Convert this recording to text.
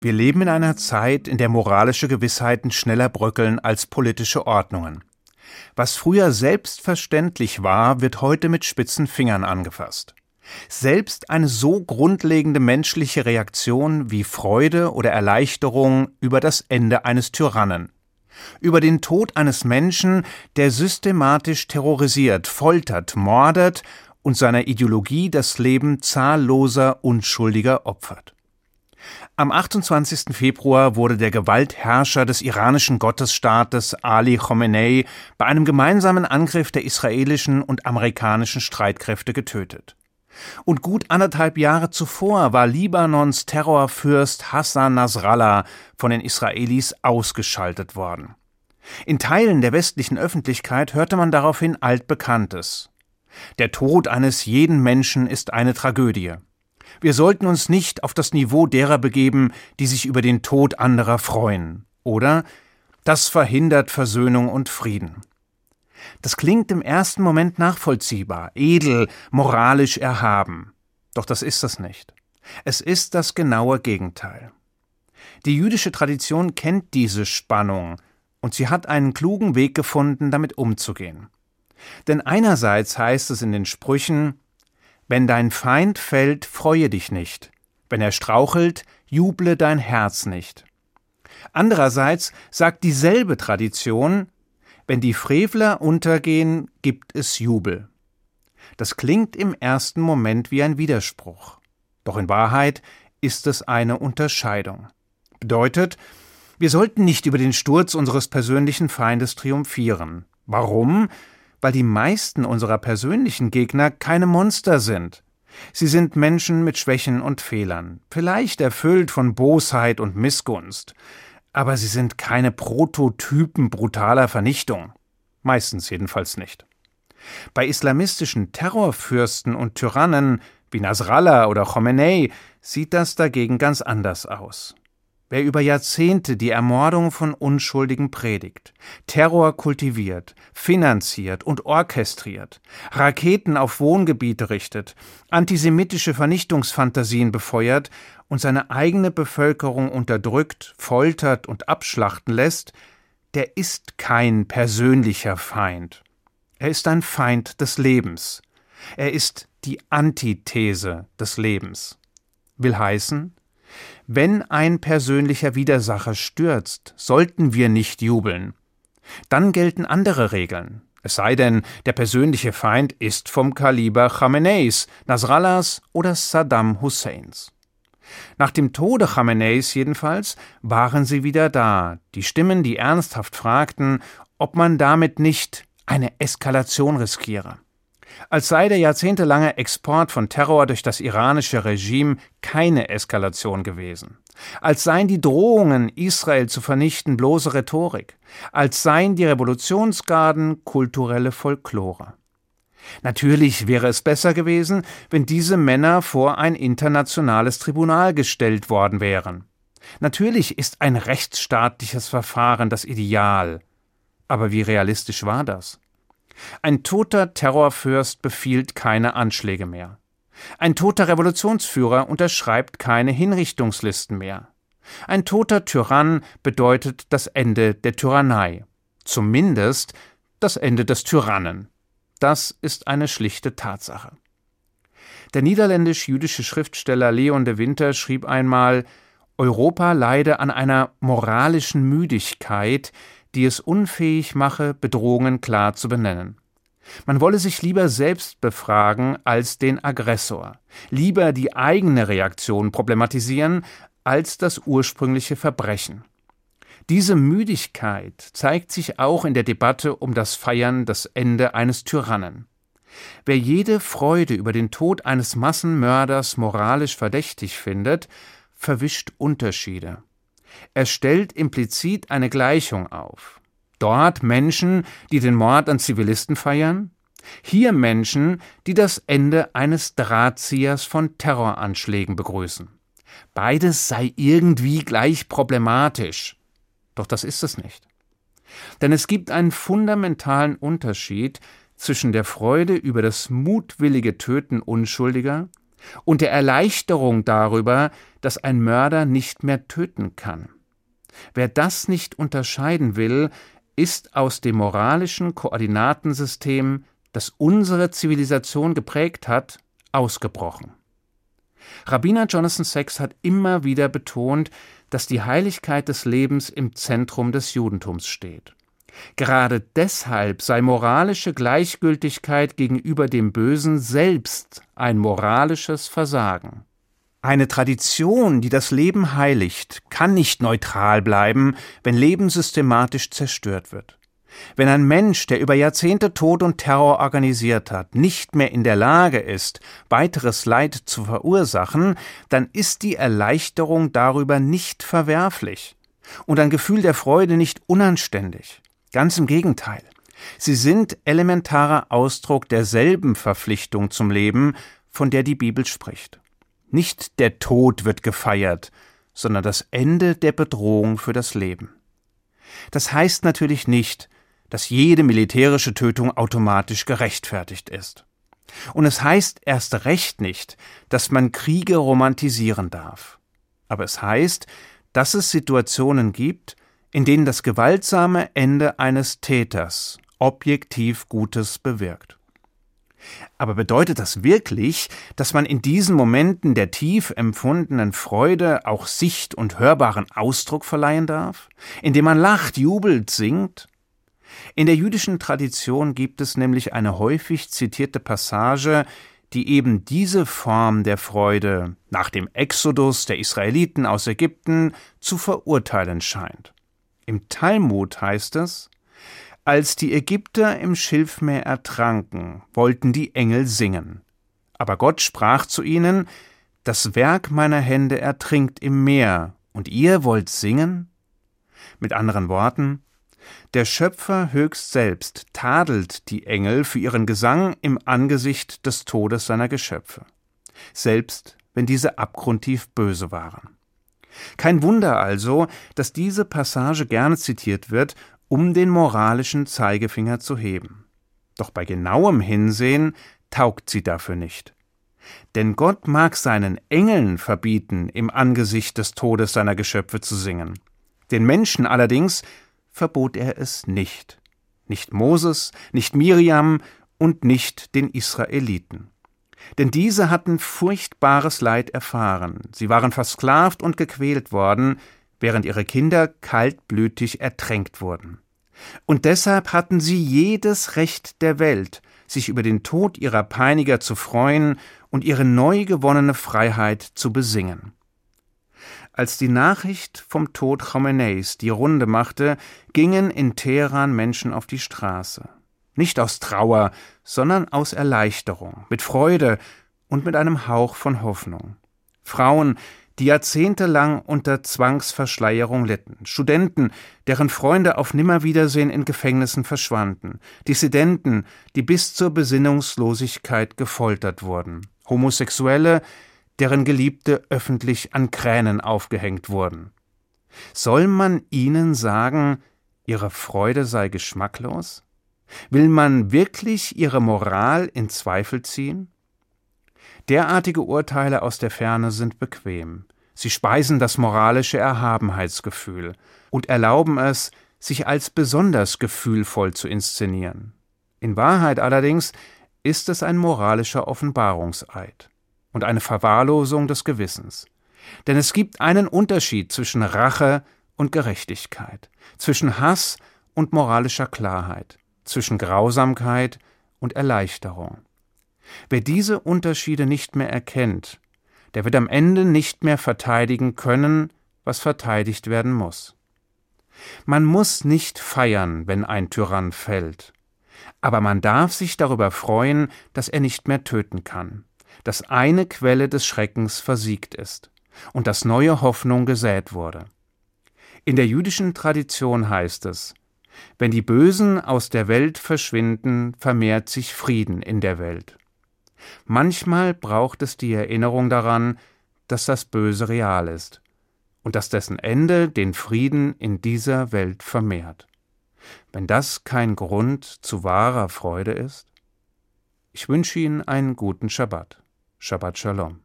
Wir leben in einer Zeit, in der moralische Gewissheiten schneller bröckeln als politische Ordnungen. Was früher selbstverständlich war, wird heute mit spitzen Fingern angefasst. Selbst eine so grundlegende menschliche Reaktion wie Freude oder Erleichterung über das Ende eines Tyrannen. Über den Tod eines Menschen, der systematisch terrorisiert, foltert, mordet und seiner Ideologie das Leben zahlloser Unschuldiger opfert. Am 28. Februar wurde der Gewaltherrscher des iranischen Gottesstaates Ali Khamenei bei einem gemeinsamen Angriff der israelischen und amerikanischen Streitkräfte getötet. Und gut 1,5 Jahre zuvor war Libanons Terrorfürst Hassan Nasrallah von den Israelis ausgeschaltet worden. In Teilen der westlichen Öffentlichkeit hörte man daraufhin Altbekanntes. Der Tod eines jeden Menschen ist eine Tragödie. Wir sollten uns nicht auf das Niveau derer begeben, die sich über den Tod anderer freuen. Oder das verhindert Versöhnung und Frieden. Das klingt im ersten Moment nachvollziehbar, edel, moralisch erhaben. Doch das ist es nicht. Es ist das genaue Gegenteil. Die jüdische Tradition kennt diese Spannung und sie hat einen klugen Weg gefunden, damit umzugehen. Denn einerseits heißt es in den Sprüchen: Wenn dein Feind fällt, freue dich nicht. Wenn er strauchelt, juble dein Herz nicht. Andererseits sagt dieselbe Tradition: Wenn die Frevler untergehen, gibt es Jubel. Das klingt im ersten Moment wie ein Widerspruch. Doch in Wahrheit ist es eine Unterscheidung. Bedeutet, wir sollten nicht über den Sturz unseres persönlichen Feindes triumphieren. Warum? Weil die meisten unserer persönlichen Gegner keine Monster sind. Sie sind Menschen mit Schwächen und Fehlern, vielleicht erfüllt von Bosheit und Missgunst. Aber sie sind keine Prototypen brutaler Vernichtung. Meistens jedenfalls nicht. Bei islamistischen Terrorfürsten und Tyrannen wie Nasrallah oder Khamenei sieht das dagegen ganz anders aus. Wer über Jahrzehnte die Ermordung von Unschuldigen predigt, Terror kultiviert, finanziert und orchestriert, Raketen auf Wohngebiete richtet, antisemitische Vernichtungsfantasien befeuert und seine eigene Bevölkerung unterdrückt, foltert und abschlachten lässt, der ist kein persönlicher Feind. Er ist ein Feind des Lebens. Er ist die Antithese des Lebens. Will heißen, wenn ein persönlicher Widersacher stürzt, sollten wir nicht jubeln. Dann gelten andere Regeln. Es sei denn, der persönliche Feind ist vom Kaliber Khameneis, Nasrallahs oder Saddam Husseins. Nach dem Tode Khameneis jedenfalls waren sie wieder da, die Stimmen, die ernsthaft fragten, ob man damit nicht eine Eskalation riskiere. Als sei der jahrzehntelange Export von Terror durch das iranische Regime keine Eskalation gewesen. Als seien die Drohungen, Israel zu vernichten, bloße Rhetorik. Als seien die Revolutionsgarden kulturelle Folklore. Natürlich wäre es besser gewesen, wenn diese Männer vor ein internationales Tribunal gestellt worden wären. Natürlich ist ein rechtsstaatliches Verfahren das Ideal. Aber wie realistisch war das? Ein toter Terrorfürst befiehlt keine Anschläge mehr. Ein toter Revolutionsführer unterschreibt keine Hinrichtungslisten mehr. Ein toter Tyrann bedeutet das Ende der Tyrannei. Zumindest das Ende des Tyrannen. Das ist eine schlichte Tatsache. Der niederländisch-jüdische Schriftsteller Leon de Winter schrieb einmal: Europa leide an einer moralischen Müdigkeit, die es unfähig mache, Bedrohungen klar zu benennen. Man wolle sich lieber selbst befragen als den Aggressor, lieber die eigene Reaktion problematisieren als das ursprüngliche Verbrechen. Diese Müdigkeit zeigt sich auch in der Debatte um das Feiern des Ende eines Tyrannen. Wer jede Freude über den Tod eines Massenmörders moralisch verdächtig findet, verwischt Unterschiede. Er stellt implizit eine Gleichung auf. Dort Menschen, die den Mord an Zivilisten feiern, hier Menschen, die das Ende eines Drahtziehers von Terroranschlägen begrüßen. Beides sei irgendwie gleich problematisch. Doch das ist es nicht. Denn es gibt einen fundamentalen Unterschied zwischen der Freude über das mutwillige Töten Unschuldiger und der Erleichterung darüber, dass ein Mörder nicht mehr töten kann. Wer das nicht unterscheiden will, ist aus dem moralischen Koordinatensystem, das unsere Zivilisation geprägt hat, ausgebrochen. Rabbiner Jonathan Sacks hat immer wieder betont, dass die Heiligkeit des Lebens im Zentrum des Judentums steht. Gerade deshalb sei moralische Gleichgültigkeit gegenüber dem Bösen selbst ein moralisches Versagen. Eine Tradition, die das Leben heiligt, kann nicht neutral bleiben, wenn Leben systematisch zerstört wird. Wenn ein Mensch, der über Jahrzehnte Tod und Terror organisiert hat, nicht mehr in der Lage ist, weiteres Leid zu verursachen, dann ist die Erleichterung darüber nicht verwerflich und ein Gefühl der Freude nicht unanständig. Ganz im Gegenteil. Sie sind elementarer Ausdruck derselben Verpflichtung zum Leben, von der die Bibel spricht. Nicht der Tod wird gefeiert, sondern das Ende der Bedrohung für das Leben. Das heißt natürlich nicht, dass jede militärische Tötung automatisch gerechtfertigt ist. Und es heißt erst recht nicht, dass man Kriege romantisieren darf. Aber es heißt, dass es Situationen gibt, in denen das gewaltsame Ende eines Täters objektiv Gutes bewirkt. Aber bedeutet das wirklich, dass man in diesen Momenten der tief empfundenen Freude auch sicht- und hörbaren Ausdruck verleihen darf, indem man lacht, jubelt, singt? In der jüdischen Tradition gibt es nämlich eine häufig zitierte Passage, die eben diese Form der Freude nach dem Exodus der Israeliten aus Ägypten zu verurteilen scheint. Im Talmud heißt es: Als die Ägypter im Schilfmeer ertranken, wollten die Engel singen. Aber Gott sprach zu ihnen: Das Werk meiner Hände ertrinkt im Meer, und ihr wollt singen? Mit anderen Worten: Der Schöpfer höchst selbst tadelt die Engel für ihren Gesang im Angesicht des Todes seiner Geschöpfe, selbst wenn diese abgrundtief böse waren. Kein Wunder also, dass diese Passage gerne zitiert wird, um den moralischen Zeigefinger zu heben. Doch bei genauem Hinsehen taugt sie dafür nicht. Denn Gott mag seinen Engeln verbieten, im Angesicht des Todes seiner Geschöpfe zu singen. Den Menschen allerdings verbot er es nicht. Nicht Moses, nicht Miriam und nicht den Israeliten. Denn diese hatten furchtbares Leid erfahren. Sie waren versklavt und gequält worden, während ihre Kinder kaltblütig ertränkt wurden. Und deshalb hatten sie jedes Recht der Welt, sich über den Tod ihrer Peiniger zu freuen und ihre neu gewonnene Freiheit zu besingen. Als die Nachricht vom Tod Chomeinis die Runde machte, gingen in Teheran Menschen auf die Straße. Nicht aus Trauer, sondern aus Erleichterung, mit Freude und mit einem Hauch von Hoffnung. Frauen, die jahrzehntelang unter Zwangsverschleierung litten, Studenten, deren Freunde auf Nimmerwiedersehen in Gefängnissen verschwanden, Dissidenten, die bis zur Besinnungslosigkeit gefoltert wurden, Homosexuelle, deren Geliebte öffentlich an Kränen aufgehängt wurden. Soll man ihnen sagen, ihre Freude sei geschmacklos? Will man wirklich ihre Moral in Zweifel ziehen? Derartige Urteile aus der Ferne sind bequem. Sie speisen das moralische Erhabenheitsgefühl und erlauben es, sich als besonders gefühlvoll zu inszenieren. In Wahrheit allerdings ist es ein moralischer Offenbarungseid und eine Verwahrlosung des Gewissens. Denn es gibt einen Unterschied zwischen Rache und Gerechtigkeit, zwischen Hass und moralischer Klarheit, zwischen Grausamkeit und Erleichterung. Wer diese Unterschiede nicht mehr erkennt, der wird am Ende nicht mehr verteidigen können, was verteidigt werden muss. Man muss nicht feiern, wenn ein Tyrann fällt, aber man darf sich darüber freuen, dass er nicht mehr töten kann, dass eine Quelle des Schreckens versiegt ist und dass neue Hoffnung gesät wurde. In der jüdischen Tradition heißt es: Wenn die Bösen aus der Welt verschwinden, vermehrt sich Frieden in der Welt. Manchmal braucht es die Erinnerung daran, dass das Böse real ist und dass dessen Ende den Frieden in dieser Welt vermehrt. Wenn das kein Grund zu wahrer Freude ist? Ich wünsche Ihnen einen guten Schabbat. Shabbat Shalom.